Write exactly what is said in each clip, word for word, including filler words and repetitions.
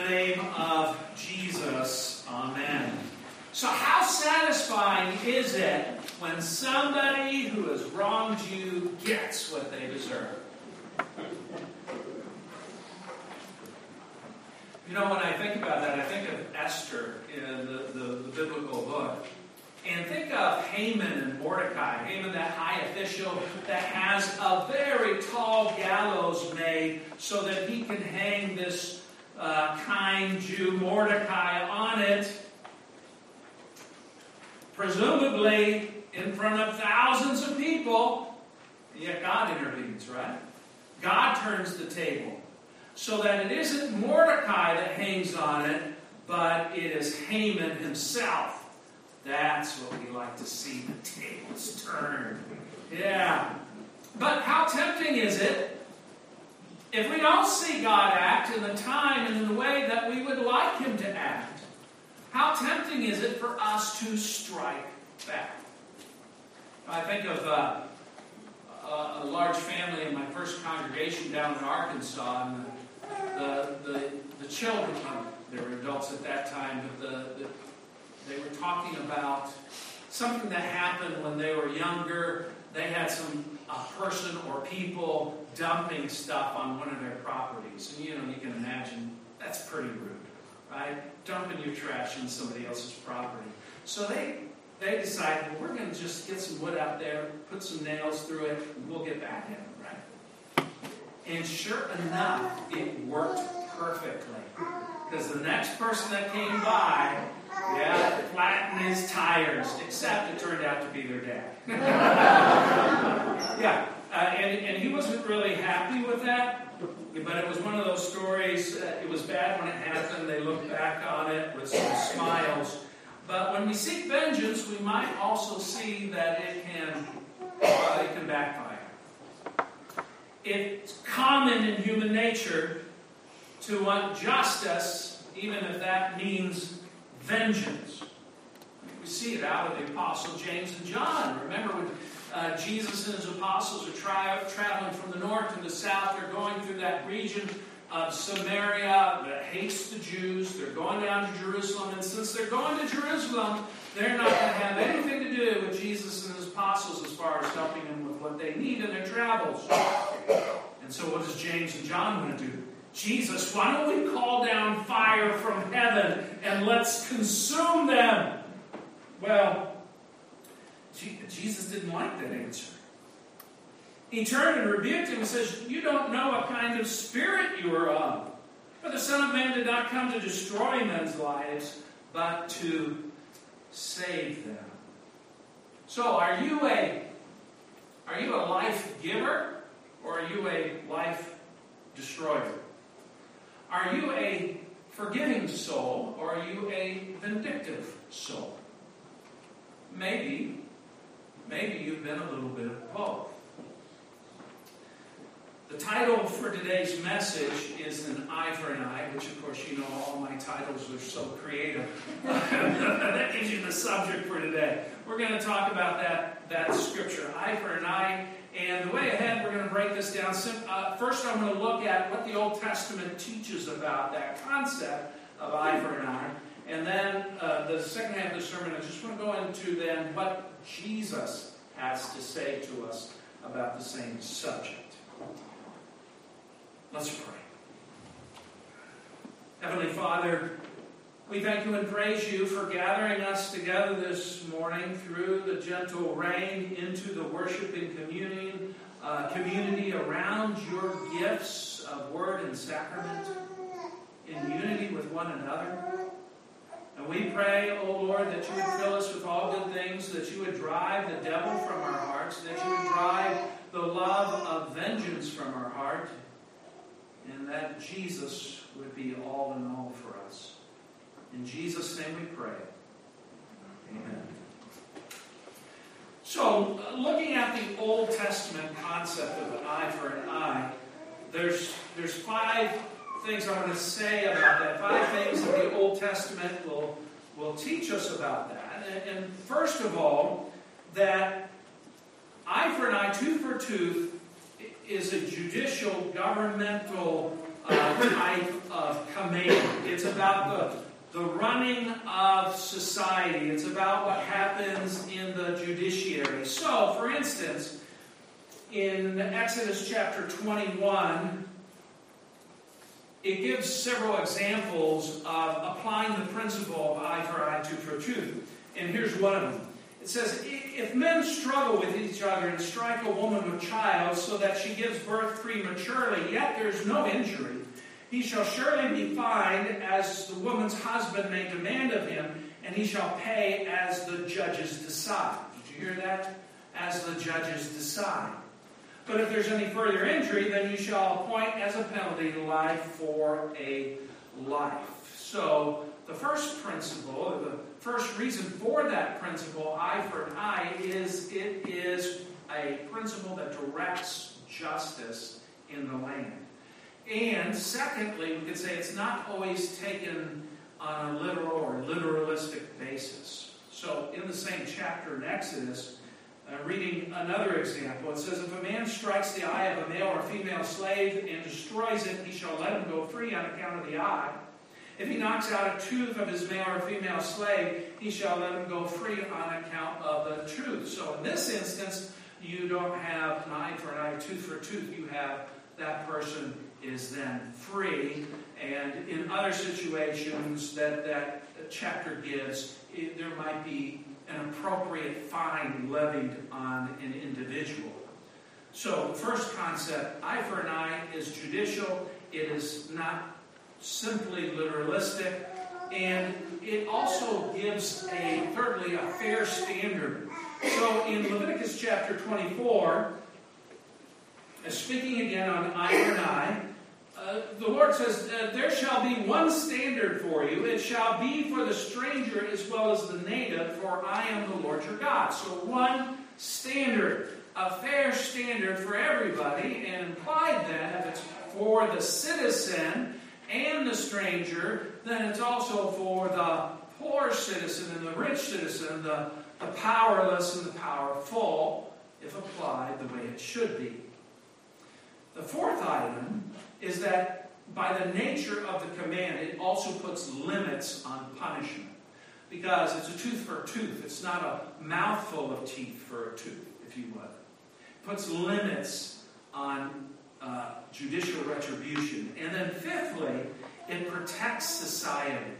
name of Jesus, amen. So how satisfying is it when somebody who has wronged you gets what they deserve? You know, when I think about that, I think of Esther in the, the, the biblical book. And think of Haman and Mordecai. Haman, that high official that has a very tall gallows made so that he can hang this uh, kind Jew, Mordecai, on it. Presumably in front of thousands of people. Yet God intervenes, right? God turns the table. So that it isn't Mordecai that hangs on it, but it is Haman himself. That's what we like to see, the tables turned. Yeah. But how tempting is it if we don't see God act in the time and in the way that we would like Him to act? How tempting is it for us to strike back? I think of uh, a, a large family in my first congregation down in Arkansas, and the the, the, the children, uh, they were adults at that time, but the, the they were talking about something that happened when they were younger. They had some a person or people dumping stuff on one of their properties. And you know, you can imagine that's pretty rude, right? Dumping your trash in somebody else's property. So they they decided, well, we're going to just get some wood out there, put some nails through it, and we'll get back at them, right? And sure enough, it worked perfectly. Because the next person that came by, yeah, flattened his tires, except it turned out to be their dad. yeah, uh, and, and he wasn't really happy with that, but it was one of those stories, uh, it was bad when it happened, they looked back on it with some smiles. But when we seek vengeance, we might also see that it can, uh, it can backfire. It's common in human nature to want justice, even if that means vengeance. We see it out of the Apostle James and John. Remember when uh, Jesus and his apostles are tra- traveling from the north to the south. They're going through that region of Samaria that hates the Jews. They're going down to Jerusalem. And since they're going to Jerusalem, they're not going to have anything to do with Jesus and his apostles as far as helping them with what they need in their travels. And so what does James and John want to do? Jesus, why don't we call down fire from heaven and let's consume them? Well, Jesus didn't like that answer. He turned and rebuked him and says, you don't know what kind of spirit you are of. For the Son of Man did not come to destroy men's lives, but to save them. So are you a, are you a life giver or are you a life destroyer? Are you a forgiving soul, or are you a vindictive soul? Maybe, maybe you've been a little bit of both. The title for today's message is An Eye for an Eye, which of course you know all my titles are so creative. That gives you the subject for today. We're going to talk about that, that scripture, eye for an eye. And the way ahead, we're going to break this down. Uh, first, I'm going to look at what the Old Testament teaches about that concept of eye for an eye. And then uh, the second half of the sermon, I just want to go into then what Jesus has to say to us about the same subject. Let's pray. Heavenly Father, we thank you and praise you for gathering us together this morning through the gentle rain into the worshiping communion, uh, community around your gifts of word and sacrament in unity with one another. And we pray, O Lord, that you would fill us with all good things, that you would drive the devil from our hearts, that you would drive the love of vengeance from our heart, and that Jesus would be all in all for us. In Jesus' name we pray. Amen. So, looking at the Old Testament concept of an eye for an eye, there's, there's five things I want to say about that. Five things that the Old Testament will, will teach us about that. And, and first of all, that eye for an eye, tooth for tooth, is a judicial, governmental uh, type of command. It's about the, the running of society. It's about what happens in the judiciary. So, for instance, in Exodus chapter twenty-one, it gives several examples of applying the principle of eye for eye, tooth for tooth. And here's one of them. It says, if men struggle with each other and strike a woman with child so that she gives birth prematurely, yet there is no injury, he shall surely be fined as the woman's husband may demand of him, and he shall pay as the judges decide. Did you hear that? As the judges decide. But if there's any further injury, then you shall appoint as a penalty life for a life. So, the first principle, or the first reason for that principle, eye for an eye, is it is a principle that directs justice in the land. And secondly, we could say it's not always taken on a literal or literalistic basis. So, in the same chapter in Exodus, Uh, reading another example, it says, if a man strikes the eye of a male or female slave and destroys it, he shall let him go free on account of the eye. If he knocks out a tooth of his male or female slave, he shall let him go free on account of the tooth. So in this instance, you don't have an eye for an eye, tooth for tooth. You have that person is then free. And in other situations that that chapter gives, it, there might be an appropriate fine levied on an individual. So, the first concept, eye for an eye, is judicial. It is not simply literalistic. And it also gives, a thirdly, a fair standard. So, in Leviticus chapter twenty-four, speaking again on eye for an eye, Uh, the Lord says, uh, there shall be one standard for you. It shall be for the stranger as well as the native, for I am the Lord your God. So one standard, a fair standard for everybody, and implied then, if it's for the citizen and the stranger, then it's also for the poor citizen and the rich citizen, the, the powerless and the powerful, if applied the way it should be. The fourth item is that by the nature of the command, it also puts limits on punishment. Because it's a tooth for a tooth. It's not a mouthful of teeth for a tooth, if you would. It puts limits on uh, judicial retribution. And then fifthly, it protects society.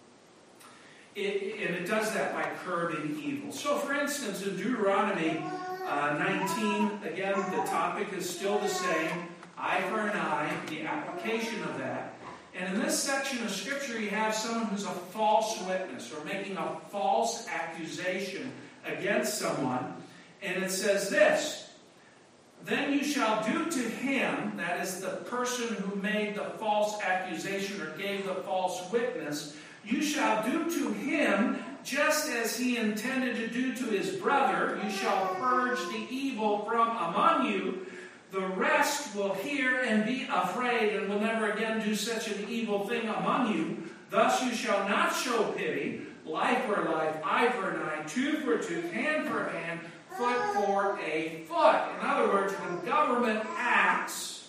It, and it does that by curbing evil. So for instance, in Deuteronomy uh, nineteen, again, the topic is still the same. Eye for an eye, the application of that. And in this section of Scripture, you have someone who's a false witness or making a false accusation against someone. And it says this, then you shall do to him, that is the person who made the false accusation or gave the false witness, you shall do to him just as he intended to do to his brother. You shall purge the evil from among you. The rest will hear and be afraid and will never again do such an evil thing among you. Thus you shall not show pity, life for life, eye for an eye, tooth for tooth, hand for hand, foot for a foot. In other words, when government acts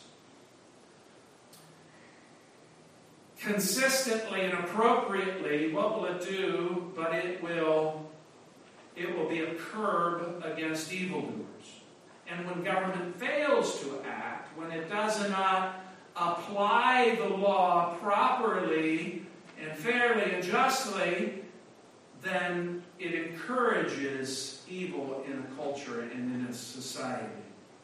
consistently and appropriately, what will it do? But it will, it will be a curb against evildoers. And when government fails to act, when it does not apply the law properly and fairly and justly, then it encourages evil in a culture and in a society.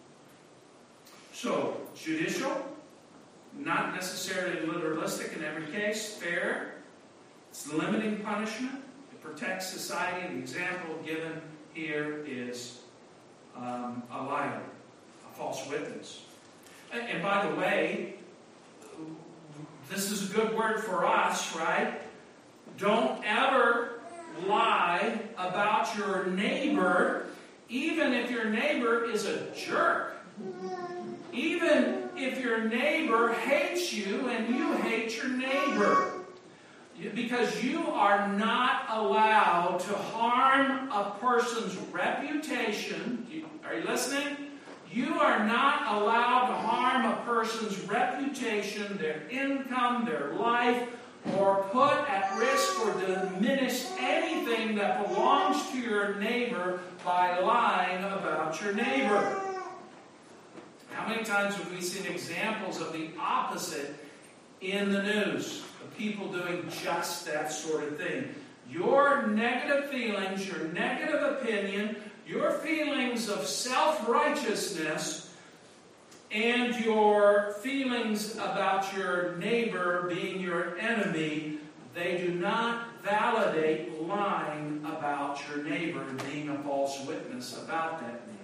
So, judicial, not necessarily literalistic in every case, fair, it's limiting punishment, it protects society. The example given here is Um, a liar, a false witness. And, and by the way, this is a good word for us, right? Don't ever lie about your neighbor, even if your neighbor is a jerk. Even if your neighbor hates you and you hate your neighbor. Because you are not allowed to harm a person's reputation. Are you listening? You are not allowed to harm a person's reputation, their income, their life, or put at risk or diminish anything that belongs to your neighbor by lying about your neighbor. How many times have we seen examples of the opposite in the news? Of people doing just that sort of thing. Your negative feelings, your negative opinion, your feelings of self-righteousness, and your feelings about your neighbor being your enemy, they do not validate lying about your neighbor and being a false witness about that neighbor.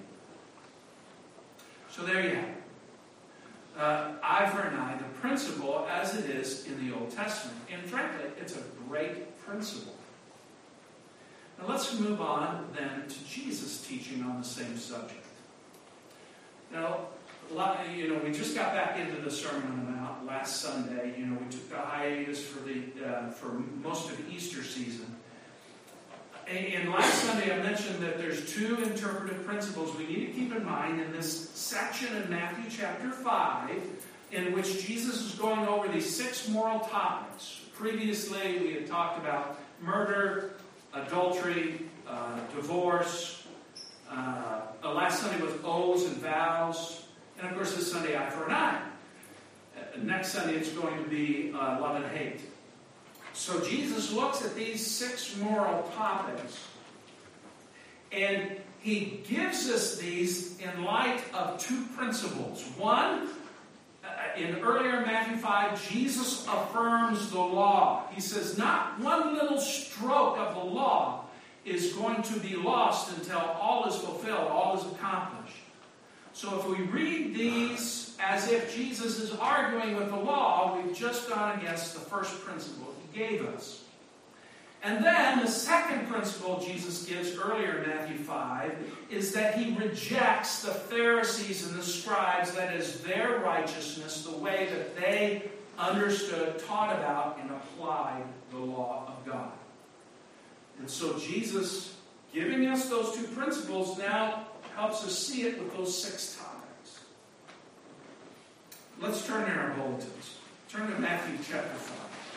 So there you have it. Uh, eye for an eye, the principle as it is in the Old Testament. And frankly, it's a great principle. Now let's move on then to Jesus' teaching on the same subject. Now, you know, we just got back into the Sermon on the Mount last Sunday. You know, we took the hiatus for the uh, for most of Easter season. And last Sunday I mentioned that there's two interpretive principles we need to keep in mind in this section in Matthew chapter five, in which Jesus is going over these six moral topics. Previously we had talked about murder, adultery, uh, divorce. Uh, last Sunday was oaths and vows. And of course this Sunday, eye for an eye. Uh, next Sunday it's going to be uh, love and hate. So Jesus looks at these six moral topics, and he gives us these in light of two principles. One, in earlier Matthew five, Jesus affirms the law. He says not one little stroke of the law is going to be lost until all is fulfilled, all is accomplished. So if we read these as if Jesus is arguing with the law, we've just gone against the first principle he gave us. And then the second principle Jesus gives earlier in Matthew five is that he rejects the Pharisees and the scribes, that is their righteousness, the way that they understood, taught about, and applied the law of God. And so Jesus, giving us those two principles, now helps us see it with those six topics. Let's turn in our bulletins. Turn to Matthew chapter five.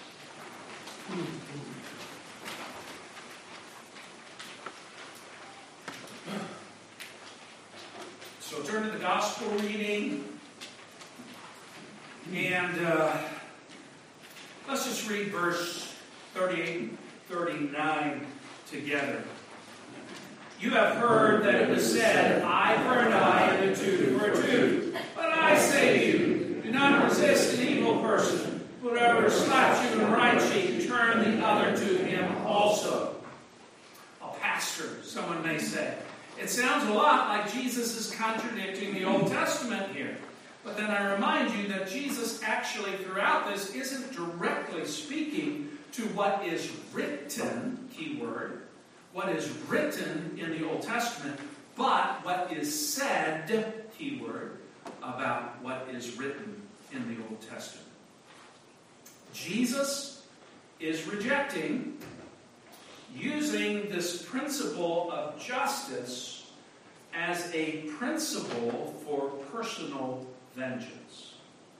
So turn to the gospel reading, and uh, let's just read verse thirty-eight and thirty-nine together. You have heard that it was said, eye for an eye and a tooth for a tooth. But I say to you, do not resist an evil person. Whoever slaps you in the right cheek, turn the other to him also. A pastor, someone may say. It sounds a lot like Jesus is contradicting the Old Testament here. But then I remind you that Jesus actually throughout this isn't directly speaking to what is written, key word, what is written in the Old Testament, but what is said, key word, about what is written in the Old Testament. Jesus is rejecting using this principle of justice as a principle for personal vengeance.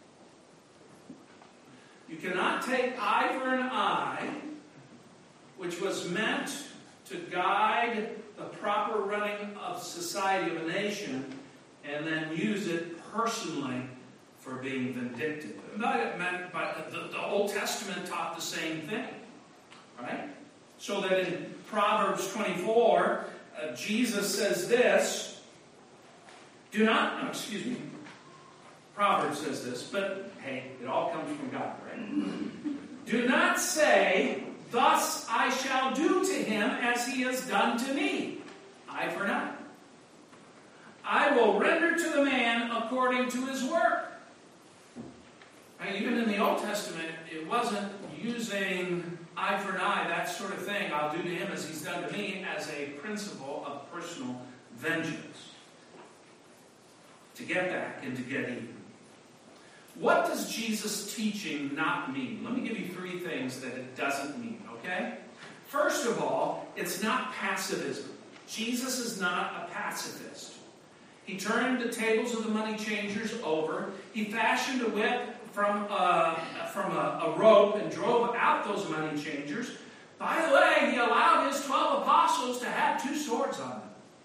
You cannot take eye for an eye, which was meant to guide the proper running of society, of a nation, and then use it personally for being vindictive. But, but the, the Old Testament taught the same thing, right? So that in Proverbs twenty-four, uh, Jesus says this, do not, no, excuse me, Proverbs says this, but hey, it all comes from God, right? Do not say, thus I shall do to him as he has done to me. Eye for an eye. I will render to the man according to his work. Now, even in the Old Testament, it wasn't using eye for an eye, that sort of thing, I'll do to him as he's done to me, as a principle of personal vengeance. To get back and to get even. What does Jesus' teaching not mean? Let me give you three things that it doesn't mean, okay? First of all, it's not pacifism. Jesus is not a pacifist. He turned the tables of the money changers over. He fashioned a whip from, a, from a, a rope and drove out those money changers. By the way, he allowed his twelve apostles to have two swords on them.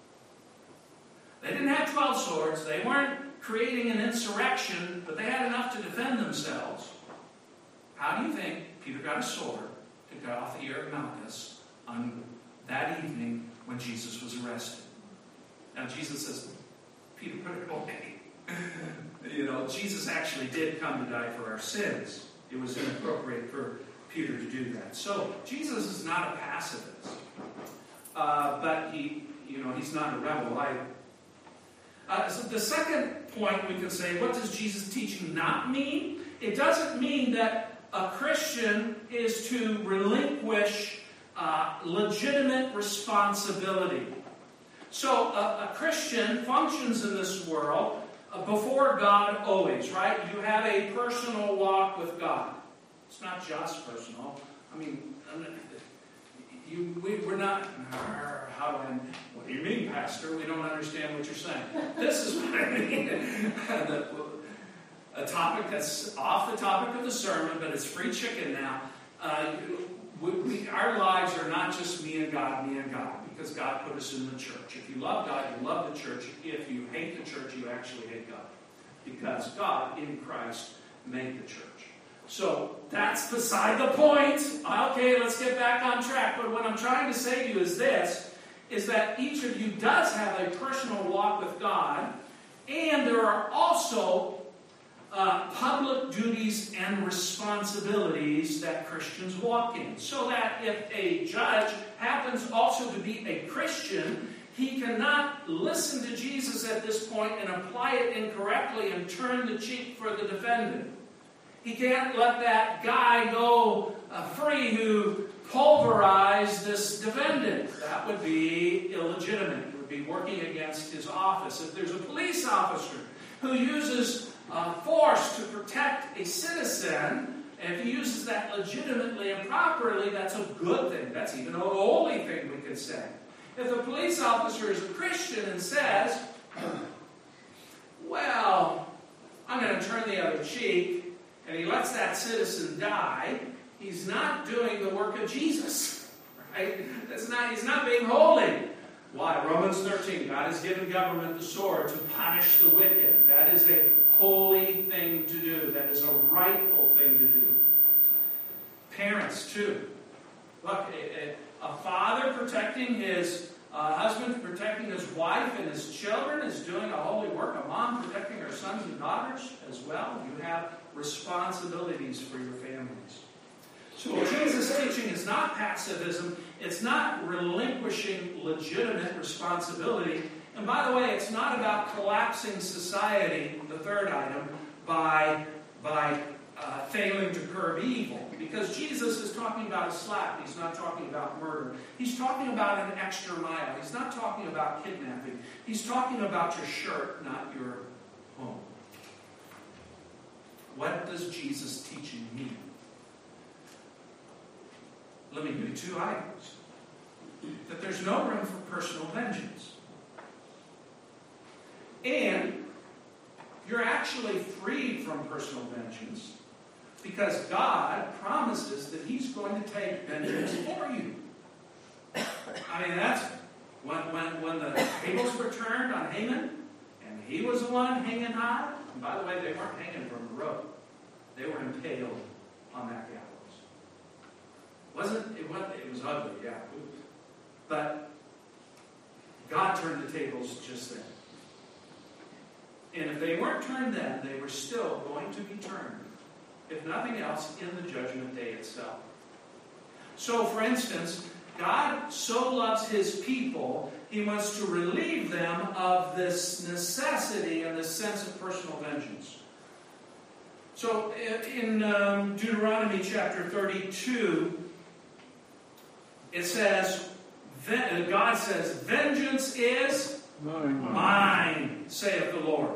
They didn't have twelve swords. They weren't creating an insurrection, but they had enough to defend themselves. How do you think Peter got a sword to cut off the ear of Malchus on that evening when Jesus was arrested? Now Jesus says, Peter, put it away. You know, Jesus actually did come to die for our sins. It was inappropriate for Peter to do that. So Jesus is not a pacifist, uh, but he, you know, he's not a rebel either. Uh, so the second point we can say, what does Jesus' teaching not mean? It doesn't mean that a Christian is to relinquish uh, legitimate responsibility. So a, a Christian functions in this world uh, before God always, right? You have a personal walk with God. It's not just personal. I mean, you, we, we're not, how do I, what do you mean, Pastor? We don't understand what you're saying. This is what I mean. the, a topic that's off the topic of the sermon, but it's free chicken now. Uh, we, we, our lives are not just me and God, me and God, because God put us in the church. If you love God, you love the church. If you hate the church, you actually hate God, because God in Christ made the church. So that's beside the point. Okay, let's get back on track. But what I'm trying to say to you is this, is that each of you does have a personal walk with God, and there are also uh, public duties and responsibilities that Christians walk in. So that if a judge happens also to be a Christian, he cannot listen to Jesus at this point and apply it incorrectly and turn the cheek for the defendant. He can't let that guy go uh, free who pulverized this defendant. That would be illegitimate. It would be working against his office. If there's a police officer who uses uh, force to protect a citizen, and if he uses that legitimately and properly, that's a good thing. That's even a holy thing, we could say. If the police officer is a Christian and says, well, I'm going to turn the other cheek, and he lets that citizen die, he's not doing the work of Jesus. Right? That's not, he's not being holy. Why? Romans thirteen, God has given government the sword to punish the wicked. That is a holy thing to do. That is a rightful thing to do. Parents, too. Look, a, a, a father protecting his uh, husband, protecting his wife and his children is doing a holy work. A mom protecting her sons and daughters as well. You have responsibilities for your families. So Jesus' teaching is not pacifism. It's not relinquishing legitimate responsibility. And by the way, it's not about collapsing society, the third item, by, by uh, failing to curb evil. Because Jesus is talking about a slap. He's not talking about murder. He's talking about an extra mile. He's not talking about kidnapping. He's talking about your shirt, not your home. What does Jesus' teaching mean? Let me give you two items. That there's no room for personal vengeance. And you're actually freed from personal vengeance because God promises that He's going to take vengeance for you. I mean, that's when, when, when the tables were turned on Haman, and he was the one hanging high. And by the way, they weren't hanging from the rope. They were impaled on that gallows. Wasn't it? Was, it was ugly, yeah. But God turned the tables just then. And if they weren't turned then, they were still going to be turned, if nothing else, in the judgment day itself. So, for instance, God so loves His people, He wants to relieve them of this necessity and this sense of personal vengeance. So, in um, Deuteronomy chapter thirty-two, it says, God says, vengeance is mine, mine, saith the Lord.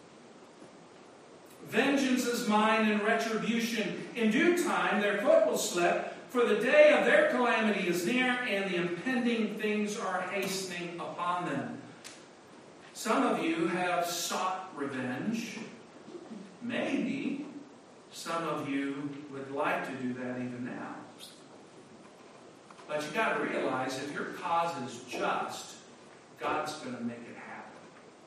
Vengeance is mine and retribution. In due time their foot will slip, for the day of their calamity is near, and the impending things are hastening upon them. Some of you have sought revenge. Maybe some of you would like to do that even now. But you got to realize if your cause is just, God's going to make it happen.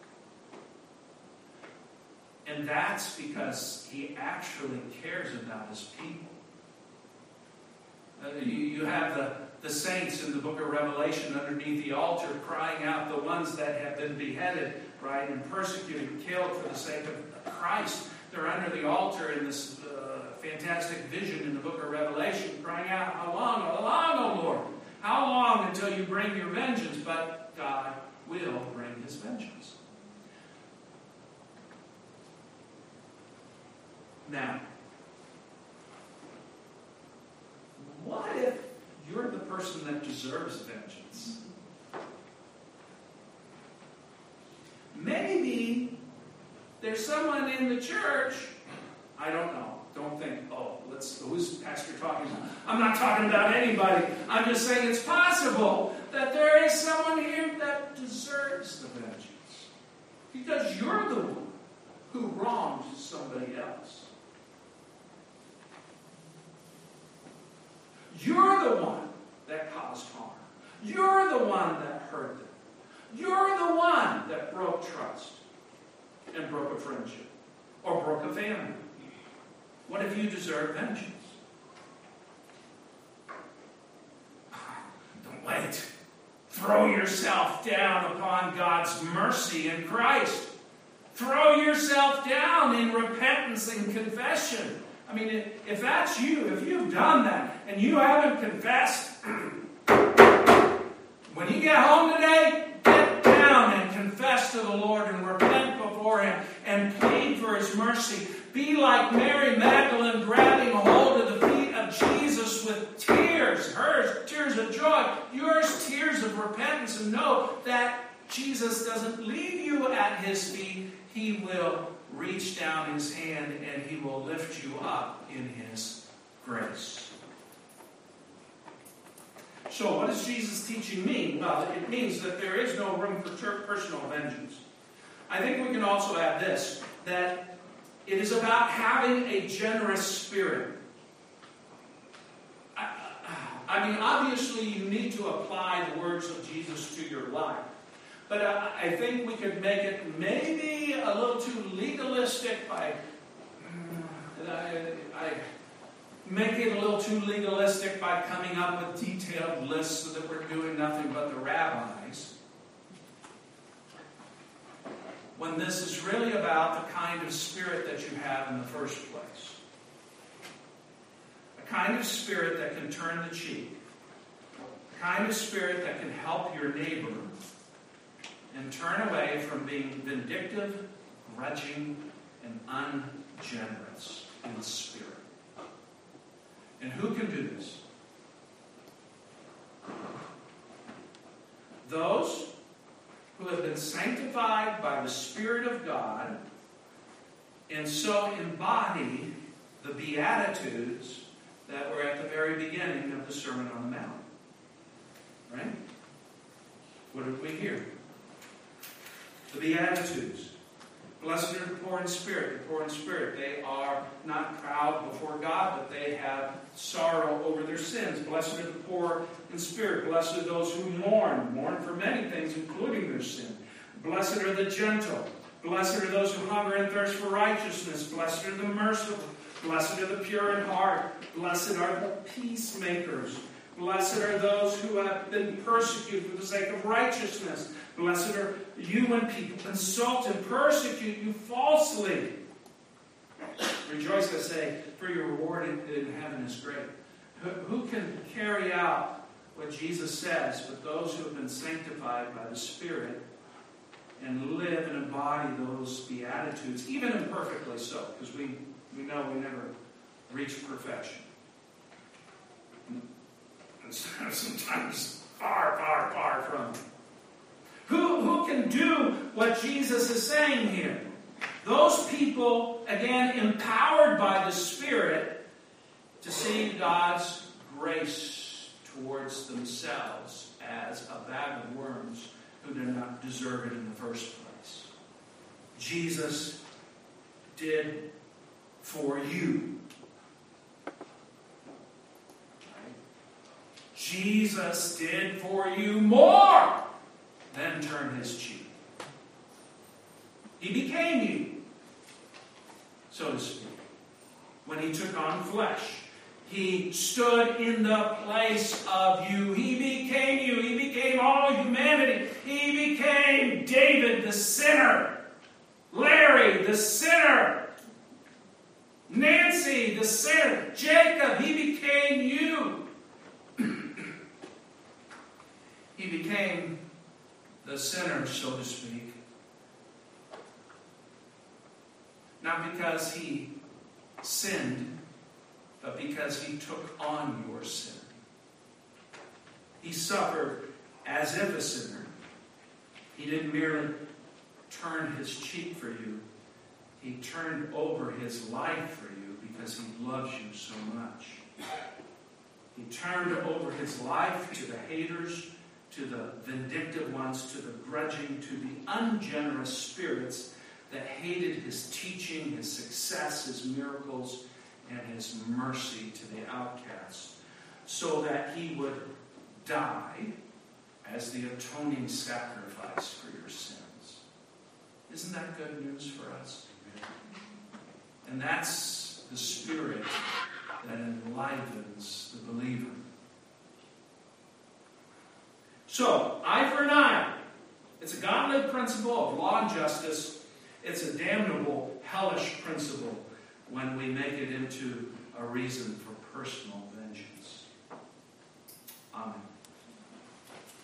And that's because He actually cares about His people. Uh, you, you have the, the saints in the book of Revelation underneath the altar crying out, the ones that have been beheaded, right, and persecuted, killed for the sake of Christ. They're under the altar in this uh, fantastic vision in the book of Revelation, crying out, how long, how long, O Lord? How long until you bring your vengeance? But God will bring His vengeance. Now, what if you're the person that deserves vengeance? Maybe there's someone in the church, I don't know, don't think, oh, let's, who's Pastor talking about? I'm not talking about anybody. I'm just saying it's possible that there is someone here that deserves the vengeance. Because you're the one who wronged somebody else. You're the one that caused harm. You're the one that hurt them. You're the one that broke trust and broke a friendship or broke a family. What if you deserve vengeance? Don't wait. Throw yourself down upon God's mercy in Christ. Throw yourself down in repentance and confession. I mean, if that's you, if you've done that and you haven't confessed, when you get home today, get down and confess to the Lord and repent before Him and plead for His mercy. Be like Mary Magdalene grabbing a hold of the feet of Jesus with tears. Hers, tears of joy. Yours, tears of repentance. And know that Jesus doesn't leave you at His feet. He will reach down His hand and He will lift you up in His grace. So what does Jesus' teaching mean? Well, it means that there is no room for personal vengeance. I think we can also add this, that it is about having a generous spirit. I, I mean, obviously you need to apply the words of Jesus to your life. But uh, I think we could make it maybe a little too legalistic by... Uh, I, I make it a little too legalistic by coming up with detailed lists so that we're doing nothing but the rabbis. When this is really about the kind of spirit that you have in the first place. A kind of spirit that can turn the cheek. A kind of spirit that can help your neighbor and turn away from being vindictive, grudging, and ungenerous in spirit. And who can do this? Those who have been sanctified by the Spirit of God and so embody the Beatitudes that were at the very beginning of the Sermon on the Mount. Right? What did we hear? The Beatitudes. Blessed are the poor in spirit. The poor in spirit, they are not proud before God, but they have sorrow over their sins. Blessed are the poor in spirit. Blessed are those who mourn. Mourn for many things, including their sin. Blessed are the gentle. Blessed are those who hunger and thirst for righteousness. Blessed are the merciful. Blessed are the pure in heart. Blessed are the peacemakers. Blessed are those who have been persecuted for the sake of righteousness. Blessed are you when people insult and persecute you falsely. Rejoice, I say, for your reward in, in heaven is great. Who, who can carry out what Jesus says, but those who have been sanctified by the Spirit and live and embody those Beatitudes, even imperfectly so, because we, we know we never reach perfection. And sometimes far, far, far from it. Who, who can do what Jesus is saying here? Those people, again, empowered by the Spirit to see God's grace towards themselves as a bag of worms who did not deserve it in the first place. Jesus did for you. Right? Jesus did for you more than turn his cheek. He became you, so to speak, when he took on flesh. He stood in the place of you. He became you. He became all humanity. He became David the sinner, Larry the sinner, Nancy the sinner, Jacob. He became you. He became the sinner, so to speak. Not because he sinned, but because he took on your sin. He suffered as if a sinner. He didn't merely turn his cheek for you. He turned over his life for you because he loves you so much. He turned over his life to the haters, to the vindictive ones, to the grudging, to the ungenerous spirits that hated his teaching, his success, his miracles, and his mercy to the outcasts, so that he would die as the atoning sacrifice for your sins. Isn't that good news for us? And that's the spirit that enlivens the believer. So, eye for an eye. It's a godly principle of law and justice. It's a damnable, hellish principle when we make it into a reason for personal vengeance. Amen.